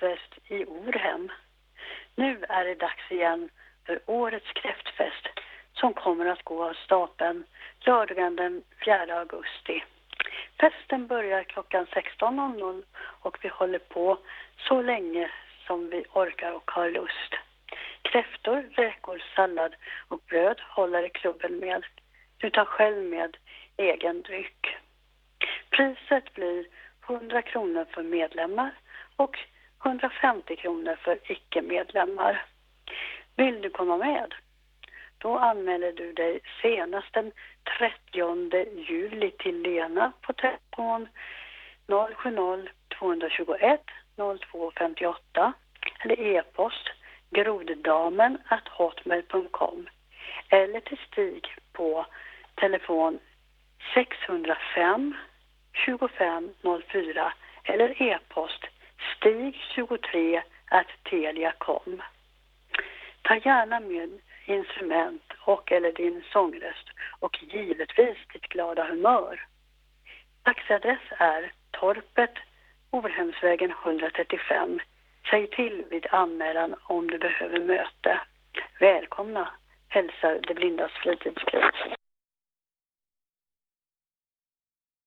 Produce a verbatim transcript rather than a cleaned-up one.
kräftfest i Orhem. Nu är det dags igen för årets kräftfest som kommer att gå av stapeln lördagen den fjärde augusti. Festen börjar klockan sexton noll noll och vi håller på så länge som vi orkar och har lust. Kräftor, räkor, sallad och bröd håller klubben med. Du tar själv med egen dryck. Priset blir hundra kronor för medlemmar och hundrafemtio kronor för icke-medlemmar. Vill du komma med? Då anmäler du dig senast den trettionde juli till Lena på telefon noll sju noll två två ett noll två fem åtta eller e-post groddamen at hotmail punkt com eller till Stig på telefon sex noll fem tjugofem noll fyra eller e-post stig tjugotre at telia punkt com. Ta gärna med instrument och eller din sångröst och givetvis ditt glada humör. Taxiadress är Torpet, Orhemsvägen etthundratrettiofem. Säg till vid anmälan om du behöver möte. Välkomna, hälsar De blindas fritidsklubb.